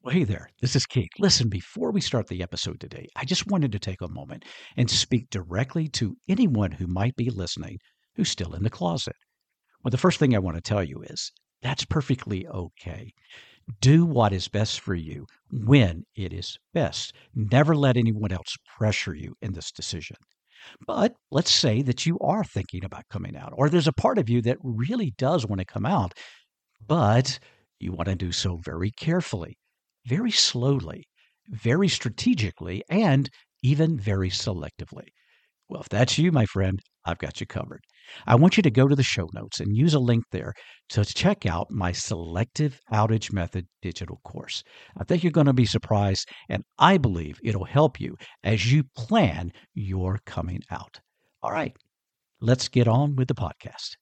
Well, hey there, this is Keith. Listen, before we start the episode today, I just wanted to take a moment and speak directly to anyone who might be listening who's still in the closet. Well, the first thing I want to tell you is that's perfectly okay. Do what is best for you when it is best. Never let anyone else pressure you in this decision. But let's say that you are thinking about coming out, or there's a part of you that really does want to come out, but you want to do so very carefully, very slowly, very strategically, and even very selectively. Well, if that's you, my friend, I've got you covered. I want you to go to the show notes and use a link there to check out my Selective Outage Method digital course. I think you're going to be surprised, and I believe it'll help you as you plan your coming out. All right, let's get on with the podcast.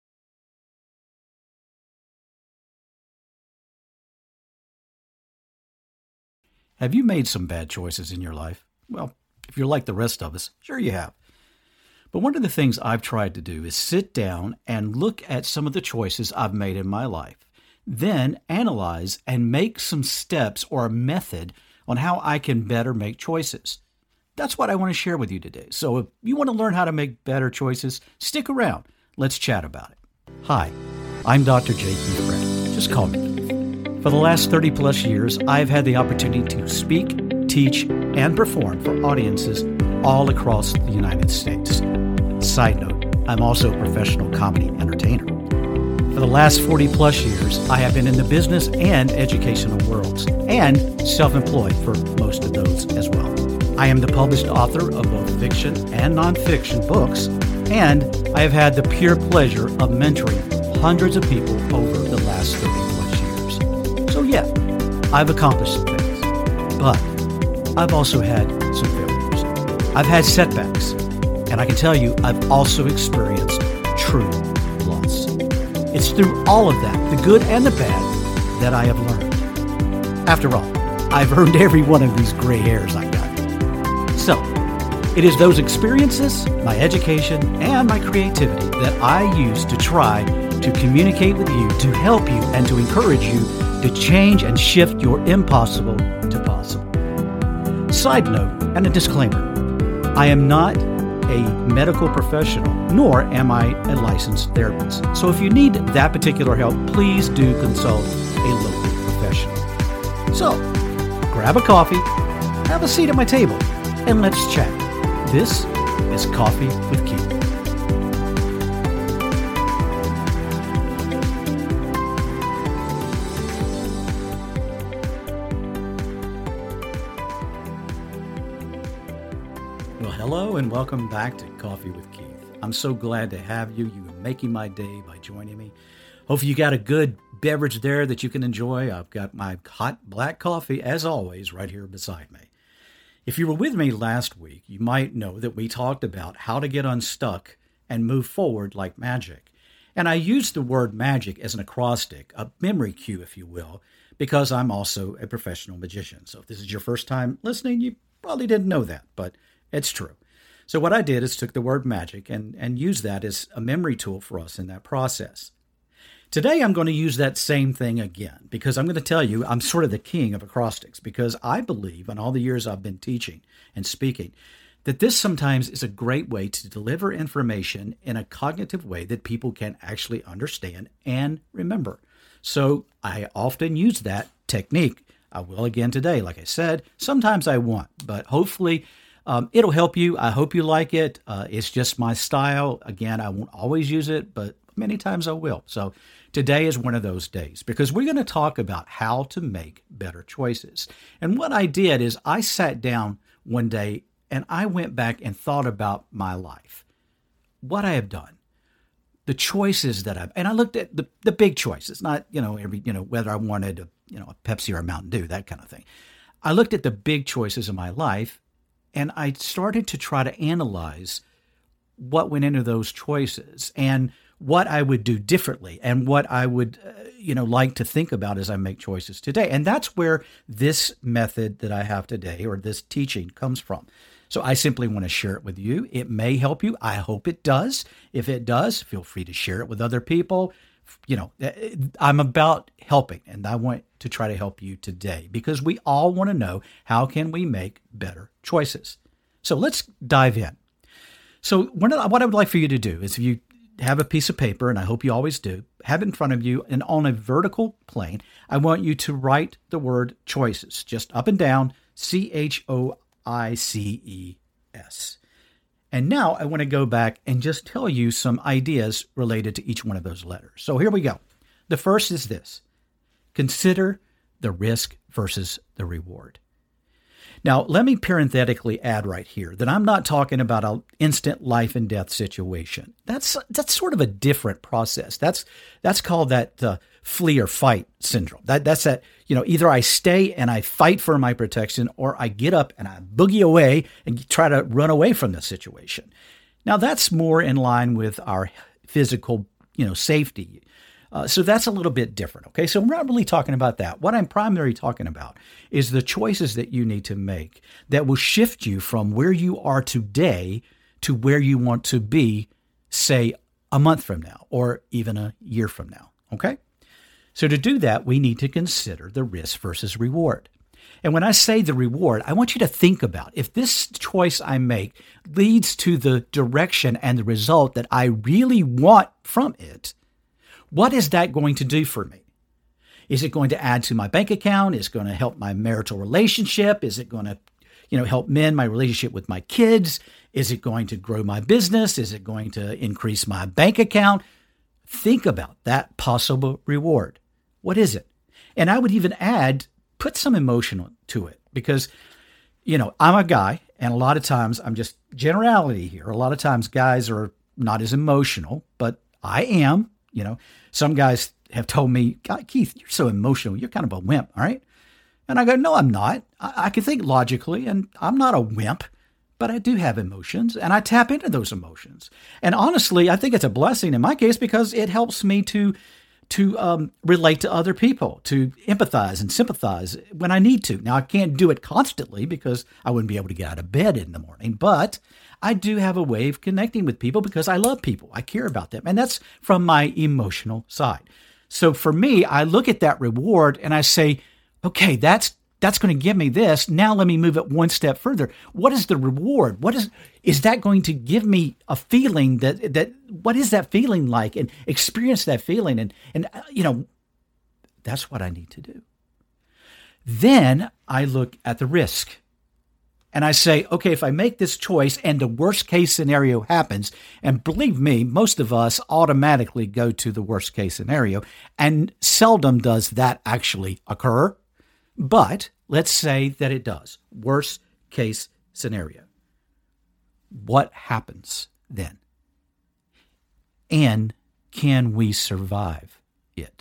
Have you made some bad choices in your life? Well, if you're like the rest of us, sure you have. But one of the things I've tried to do is sit down and look at some of the choices I've made in my life, then analyze and make some steps or a method on how I can better make choices. That's what I want to share with you today. So if you want to learn how to make better choices, stick around. Let's chat about it. Hi, I'm Dr. J. Keith Fred. Just call me Keith. For the last 30 plus years, I've had the opportunity to speak, teach, and perform for audiences all across the United States. Side note, I'm also a professional comedy entertainer. For the last 40 plus years, I have been in the business and educational worlds, and self-employed for most of those as well. I am the published author of both fiction and nonfiction books, and I have had the pure pleasure of mentoring hundreds of people over the last 30 plus years. So yeah, I've accomplished some things, but I've also had some failures. I've had setbacks, and I can tell you I've also experienced true loss. It's through all of that, the good and the bad, that I have learned. After all, I've earned every one of these gray hairs I got. So, it is those experiences, my education, and my creativity that I use to try to communicate with you, to help you, and to encourage you to change and shift your impossible to possible. Side note and a disclaimer, I am not a medical professional, nor am I a licensed therapist. So if you need that particular help, please do consult a local professional. So, grab a coffee, have a seat at my table, and let's chat. This is Coffee with Keith. Well, hello and welcome back to Coffee with Keith. I'm so glad to have you. You're making my day by joining me. Hopefully you got a good beverage there that you can enjoy. I've got my hot black coffee, as always, right here beside me. If you were with me last week, you might know that we talked about how to get unstuck and move forward like magic. And I used the word magic as an acrostic, a memory cue, if you will, because I'm also a professional magician. So if this is your first time listening, you probably didn't know that, but it's true. So what I did is took the word magic and used that as a memory tool for us in that process. Today, I'm going to use that same thing again because I'm going to tell you I'm sort of the king of acrostics because I believe in all the years I've been teaching and speaking that this sometimes is a great way to deliver information in a cognitive way that people can actually understand and remember. So I often use that technique. I will again today, like I said. Sometimes I won't, but hopefully it'll help you. I hope you like it. It's just my style. Again, I won't always use it, but many times I will. So today is one of those days because we're going to talk about how to make better choices. And what I did is I sat down one day and I went back and thought about my life, what I have done, the choices that and I looked at the big choices, not, whether I wanted a Pepsi or a Mountain Dew, that kind of thing. I looked at the big choices in my life and I started to try to analyze what went into those choices and what I would do differently and what I would, like to think about as I make choices today. And that's where this method that I have today or this teaching comes from. So I simply want to share it with you. It may help you. I hope it does. If it does, feel free to share it with other people. I'm about helping, and I want to try to help you today because we all want to know how can we make better choices. So let's dive in. So what I would like for you to do is if you have a piece of paper, and I hope you always do, have it in front of you, and on a vertical plane, I want you to write the word choices, just up and down, CHOICES. And now I want to go back and just tell you some ideas related to each one of those letters. So here we go. The first is this: consider the risk versus the reward. Now, let me parenthetically add right here that I'm not talking about an instant life and death situation. That's sort of a different process. That's called that flee or fight syndrome. That's that, either I stay and I fight for my protection, or I get up and I boogie away and try to run away from the situation. Now, that's more in line with our physical, safety. So that's a little bit different. Okay. So we're not really talking about that. What I'm primarily talking about is the choices that you need to make that will shift you from where you are today to where you want to be, say, a month from now, or even a year from now. Okay. So to do that, we need to consider the risk versus reward. And when I say the reward, I want you to think about if this choice I make leads to the direction and the result that I really want from it, what is that going to do for me? Is it going to add to my bank account? Is it going to help my marital relationship? Is it going to, help mend my relationship with my kids? Is it going to grow my business? Is it going to increase my bank account? Think about that possible reward. What is it? And I would even put some emotion to it because, I'm a guy, and a lot of times I'm just generality here. A lot of times guys are not as emotional, but I am. Some guys have told me, God, Keith, you're so emotional. You're kind of a wimp, all right? And I go, no, I'm not. I can think logically, and I'm not a wimp, but I do have emotions, and I tap into those emotions. And honestly, I think it's a blessing in my case because it helps me to relate to other people, to empathize and sympathize when I need to. Now, I can't do it constantly because I wouldn't be able to get out of bed in the morning, but I do have a way of connecting with people because I love people. I care about them. And that's from my emotional side. So for me, I look at that reward and I say, okay, that's going to give me this. Now let me move it one step further. What is the reward? Is that going to give me a feeling that what is that feeling like, and experience that feeling? And that's what I need to do. Then I look at the risk. And I say, okay, if I make this choice and the worst case scenario happens, and believe me, most of us automatically go to the worst case scenario, and seldom does that actually occur. But let's say that it does. Worst case scenario. What happens then? And can we survive it?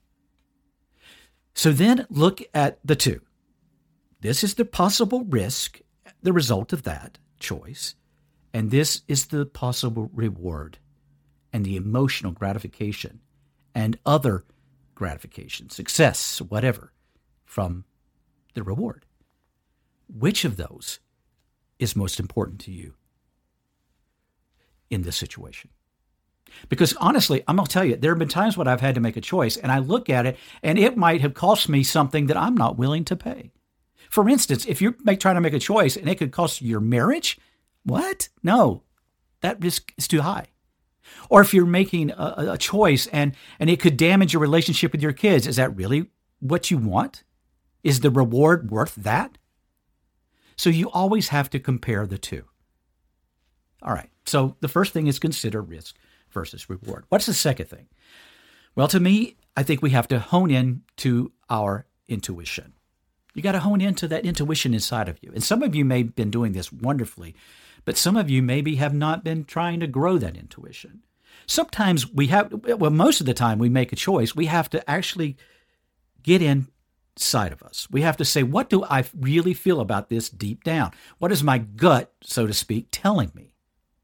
So then look at the two. This is the possible risk, the result of that choice, and this is the possible reward and the emotional gratification and other gratification, success, whatever, from the reward. Which of those is most important to you in this situation? Because honestly, I'm going to tell you, there have been times when I've had to make a choice and I look at it and it might have cost me something that I'm not willing to pay. For instance, if you're trying to make a choice and it could cost you your marriage, what? No, that risk is too high. Or if you're making a choice and it could damage your relationship with your kids, is that really what you want? Is the reward worth that? So you always have to compare the two. All right. So the first thing is consider risk versus reward. What's the second thing? Well, to me, I think we have to hone in to our intuition. You got to hone into that intuition inside of you. And some of you may have been doing this wonderfully, but some of you maybe have not been trying to grow that intuition. Sometimes most of the time we make a choice, we have to actually get inside of us. We have to say, what do I really feel about this deep down? What is my gut, so to speak, telling me?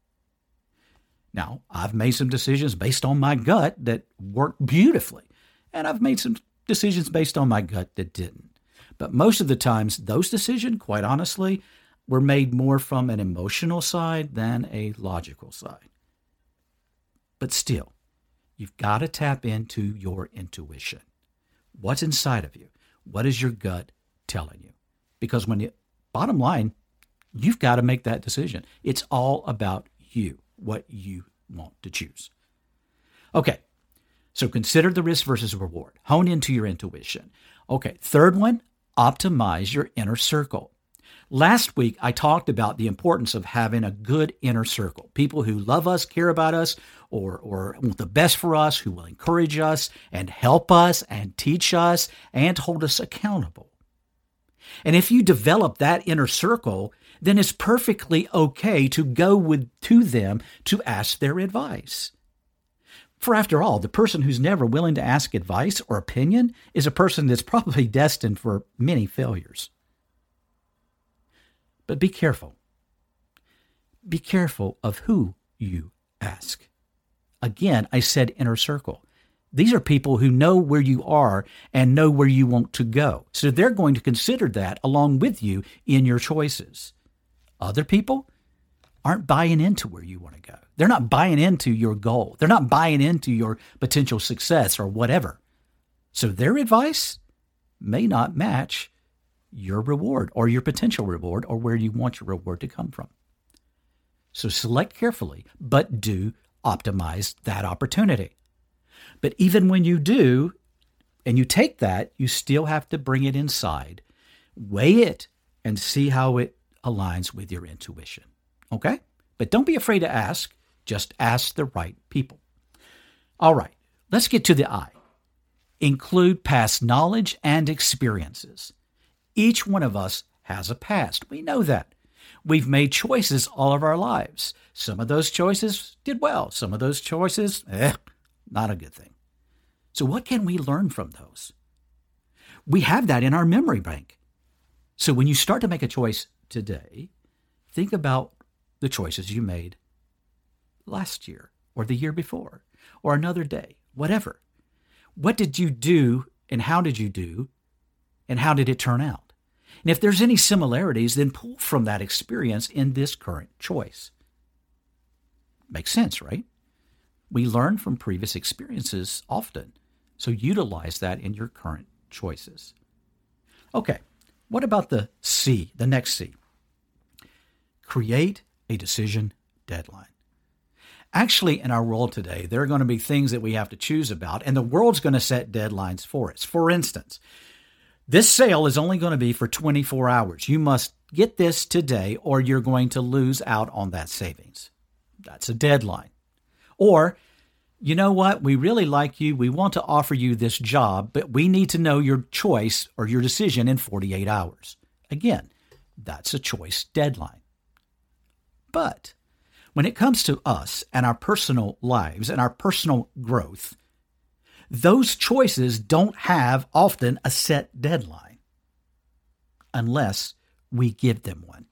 Now, I've made some decisions based on my gut that worked beautifully, and I've made some decisions based on my gut that didn't. But most of the times, those decisions, quite honestly, were made more from an emotional side than a logical side. But still, You've got to tap into your intuition. What's inside of you? What is your gut telling you? Because bottom line, you've got to make that decision. It's all about you, what you want to choose. Okay, so consider the risk versus reward. Hone into your intuition. Okay, third one, optimize your inner circle. Last week, I talked about the importance of having a good inner circle, people who love us, care about us, or want the best for us, who will encourage us and help us and teach us and hold us accountable. And if you develop that inner circle, then it's perfectly okay to go to them to ask their advice. For after all, the person who's never willing to ask advice or opinion is a person that's probably destined for many failures. But be careful. Be careful of who you ask. Again, I said inner circle. These are people who know where you are and know where you want to go. So they're going to consider that along with you in your choices. Other people aren't buying into where you want to go. They're not buying into your goal. They're not buying into your potential success or whatever. So their advice may not match your reward or your potential reward or where you want your reward to come from. So select carefully, but do optimize that opportunity. But even when you do, and you take that, you still have to bring it inside, weigh it, and see how it aligns with your intuition. Okay? But don't be afraid to ask. Just ask the right people. All right, let's get to the I. Include past knowledge and experiences. Each one of us has a past. We know that. We've made choices all of our lives. Some of those choices did well. Some of those choices, not a good thing. So what can we learn from those? We have that in our memory bank. So when you start to make a choice today, think about the choices you made last year or the year before or another day, whatever. What did you do and how did you do and how did it turn out? And if there's any similarities, then pull from that experience in this current choice. Makes sense, right? We learn from previous experiences often, so utilize that in your current choices. Okay, what about the C, the next C? Create a decision deadline. Actually, in our world today, there are going to be things that we have to choose about, and the world's going to set deadlines for us. For instance, this sale is only going to be for 24 hours. You must get this today or you're going to lose out on that savings. That's a deadline. Or, you know what? We really like you. We want to offer you this job, but we need to know your choice or your decision in 48 hours. Again, that's a choice deadline. But when it comes to us and our personal lives and our personal growth, those choices don't have often a set deadline unless we give them one.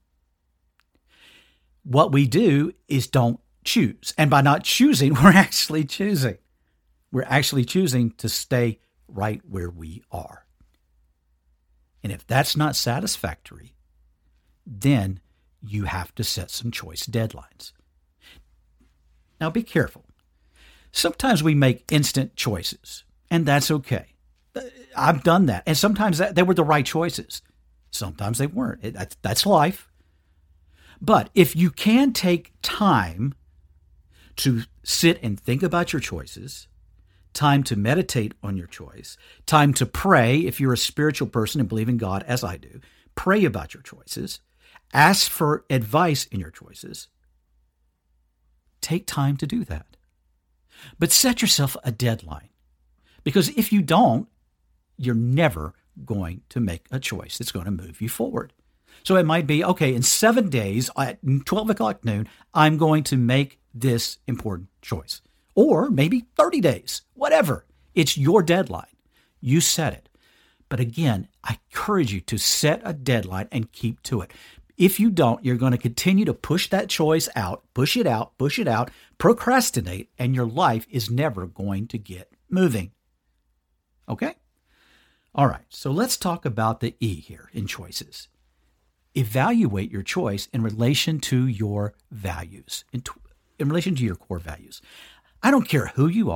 What we do is don't choose. And by not choosing, we're actually choosing. We're actually choosing to stay right where we are. And if that's not satisfactory, then you have to set some choice deadlines. Now be careful. Sometimes we make instant choices, and that's okay. I've done that. And sometimes they were the right choices. Sometimes they weren't. That's life. But if you can take time to sit and think about your choices, time to meditate on your choice, time to pray, if you're a spiritual person and believe in God, as I do, pray about your choices, ask for advice in your choices, take time to do that. But set yourself a deadline, because if you don't, you're never going to make a choice that's going to move you forward. So it might be, okay, in 7 days at 12 o'clock noon, I'm going to make this important choice. Or maybe 30 days, whatever. It's your deadline. You set it. But again, I encourage you to set a deadline and keep to it. If you don't, you're going to continue to push that choice out, push it out, procrastinate, and your life is never going to get moving. Okay? All right, so let's talk about the E here in choices. Evaluate your choice in relation to your values, in relation to your core values. I don't care who you are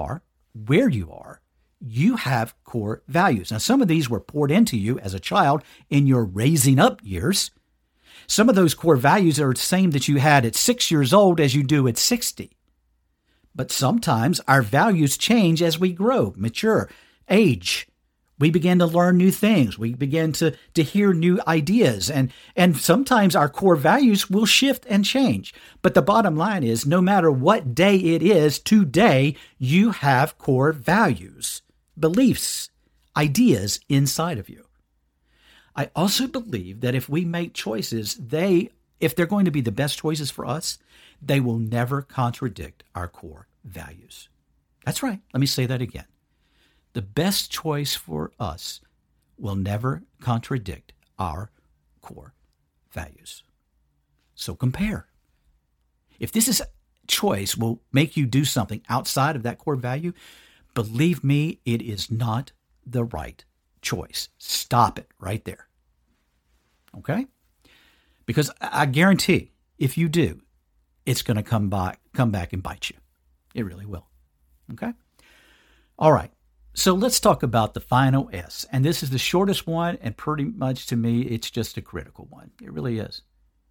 where you are, you have core values. Now, some of these were poured into you as a child in your raising up years. Some of those core values are the same that you had at 6 years old as you do at 60. But sometimes our values change as we grow, mature, age. We begin to learn new things. We begin to hear new ideas. And sometimes our core values will shift and change. But the bottom line is, no matter what day it is, today you have core values, beliefs, ideas inside of you. I also believe that if we make choices, if they're going to be the best choices for us, they will never contradict our core values. That's right. Let me say that again. The best choice for us will never contradict our core values. So compare. If this choice will make you do something outside of that core value, believe me, it is not the right choice. Stop it right there. Okay? Because I guarantee if you do, it's going to come back and bite you. It really will. Okay? All right. So let's talk about the final S. And this is the shortest one, and pretty much to me, it's just a critical one. It really is.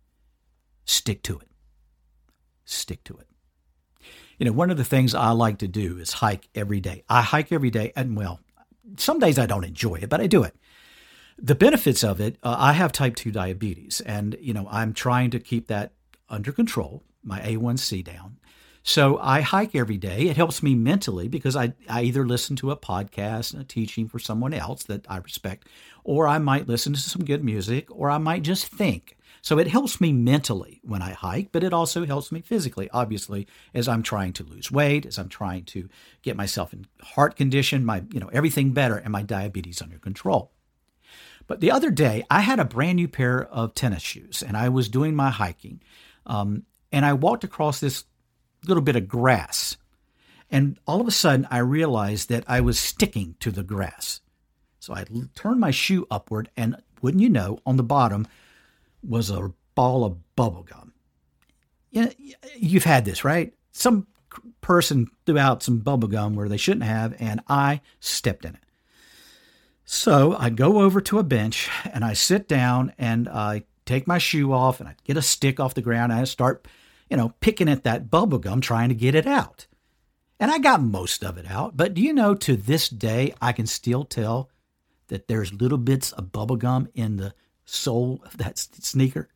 Stick to it. Stick to it. You know, one of the things I like to do is hike every day. I hike every day, and well, some days I don't enjoy it, but I do it. The benefits of it, I have type 2 diabetes, and, you know, I'm trying to keep that under control, my A1C down. So I hike every day. It helps me mentally because I either listen to a podcast and a teaching for someone else that I respect, or I might listen to some good music, or I might just think. So it helps me mentally when I hike, but it also helps me physically, obviously, as I'm trying to lose weight, as I'm trying to get myself in heart condition, everything better, and my diabetes under control. But the other day, I had a brand new pair of tennis shoes, and I was doing my hiking, and I walked across this little bit of grass. And all of a sudden, I realized that I was sticking to the grass. So I turned my shoe upward, and wouldn't you know, on the bottom was a ball of bubble gum. You've had this, right? Some person threw out some bubble gum where they shouldn't have, and I stepped in it. So I go over to a bench, and I sit down, and I take my shoe off, and I get a stick off the ground, and I start picking at that bubble gum, trying to get it out. And I got most of it out. But do you know, to this day, I can still tell that there's little bits of bubble gum in the sole of that sneaker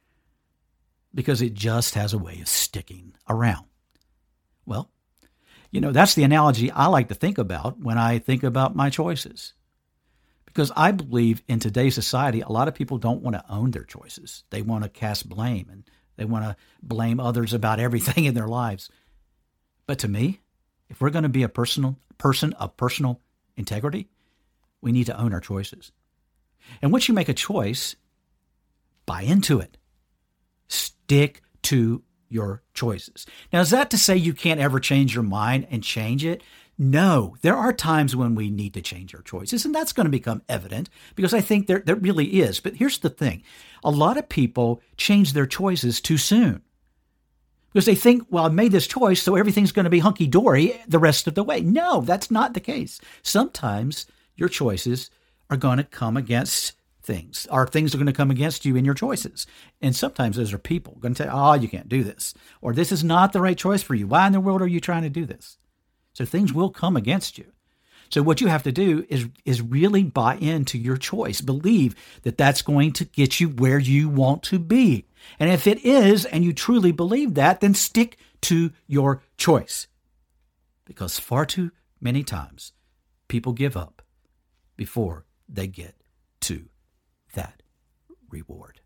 because it just has a way of sticking around. Well, that's the analogy I like to think about when I think about my choices. Because I believe in today's society, a lot of people don't want to own their choices. They want to cast blame, and they want to blame others about everything in their lives. But to me, if we're going to be a person of personal integrity, we need to own our choices. And once you make a choice, buy into it. Stick to your choices. Now, is that to say you can't ever change your mind and change it? No, there are times when we need to change our choices, and that's going to become evident because I think there really is. But here's the thing. A lot of people change their choices too soon because they think, well, I made this choice, so everything's going to be hunky-dory the rest of the way. No, that's not the case. Sometimes your choices are going to come against things, or things are going to come against you in your choices. And sometimes those are people going to tell you, oh, you can't do this, or this is not the right choice for you. Why in the world are you trying to do this? So things will come against you. So what you have to do is really buy into your choice. Believe that that's going to get you where you want to be. And if it is, and you truly believe that, then stick to your choice. Because far too many times, people give up before they get to that reward.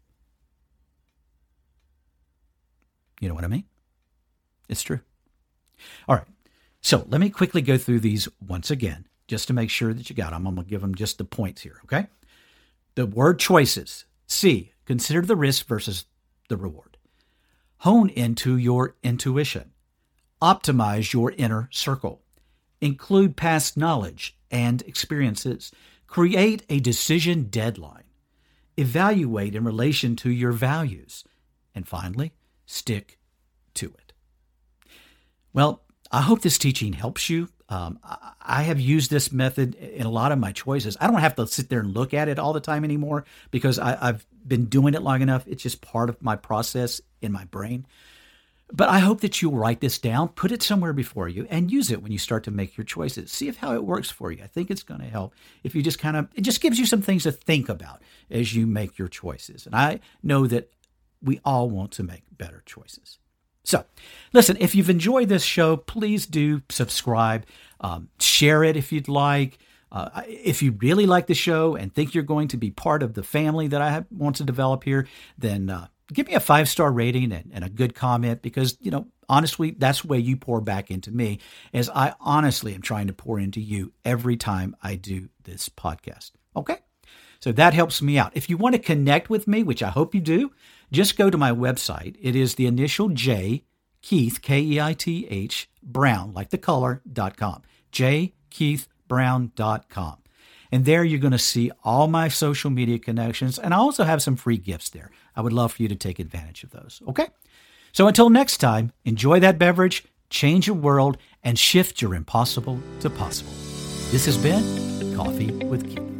You know what I mean? It's true. All right. So let me quickly go through these once again, just to make sure that you got them. I'm going to give them just the points here, okay? The word choices. C, consider the risk versus the reward. Hone into your intuition. Optimize your inner circle. Include past knowledge and experiences. Create a decision deadline. Evaluate in relation to your values. And finally, stick to it. Well, I hope this teaching helps you. I have used this method in a lot of my choices. I don't have to sit there and look at it all the time anymore because I've been doing it long enough. It's just part of my process in my brain. But I hope that you'll write this down, put it somewhere before you, and use it when you start to make your choices. See how it works for you. I think it's going to help if you just it just gives you some things to think about as you make your choices. And I know that we all want to make better choices. So, listen, if you've enjoyed this show, please do subscribe, share it if you'd like. If you really like the show and think you're going to be part of the family that I want to develop here, then give me a 5-star rating and a good comment because, honestly, that's the way you pour back into me as I honestly am trying to pour into you every time I do this podcast. Okay? So that helps me out. If you want to connect with me, which I hope you do, just go to my website. It is the initial J, Keith, Keith, Brown, like the color.com, jkeithbrown.com. And there you're going to see all my social media connections. And I also have some free gifts there. I would love for you to take advantage of those. Okay? So until next time, enjoy that beverage, change your world, and shift your impossible to possible. This has been Coffee with Keith.